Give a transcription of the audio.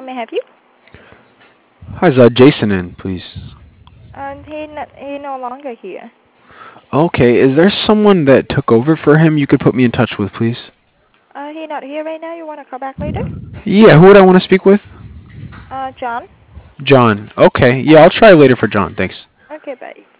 may I have you? Hi, is Jason in, please? He no longer here. Okay, is there someone that took over for him you could put me in touch with, please? He not here right now. You want to call back later? Yeah, who would I want to speak with? John? John. Okay, yeah, I'll try later for John, thanks. Okay, bye.